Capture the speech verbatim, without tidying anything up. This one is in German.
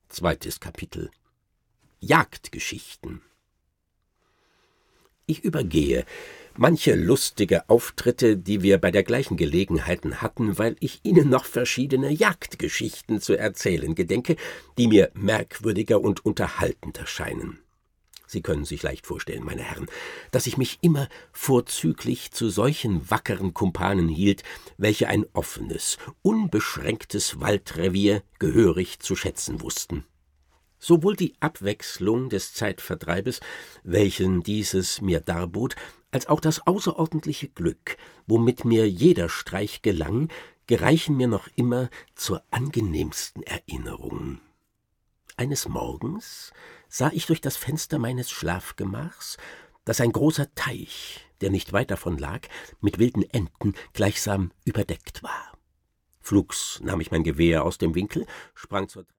Zweites Kapitel. Jagdgeschichten. Ich übergehe manche lustige Auftritte, die wir bei der gleichen Gelegenheiten hatten, weil ich Ihnen noch verschiedene Jagdgeschichten zu erzählen gedenke, die mir merkwürdiger und unterhaltender scheinen. Sie können sich leicht vorstellen, meine Herren, dass ich mich immer vorzüglich zu solchen wackeren Kumpanen hielt, welche ein offenes, unbeschränktes Waldrevier gehörig zu schätzen wussten. Sowohl die Abwechslung des Zeitvertreibes, welchen dieses mir darbot, als auch das außerordentliche Glück, womit mir jeder Streich gelang, gereichen mir noch immer zur angenehmsten Erinnerung. Eines Morgens sah ich durch das Fenster meines Schlafgemachs, dass ein großer Teich, der nicht weit davon lag, mit wilden Enten gleichsam überdeckt war. Flugs nahm ich mein Gewehr aus dem Winkel, sprang zur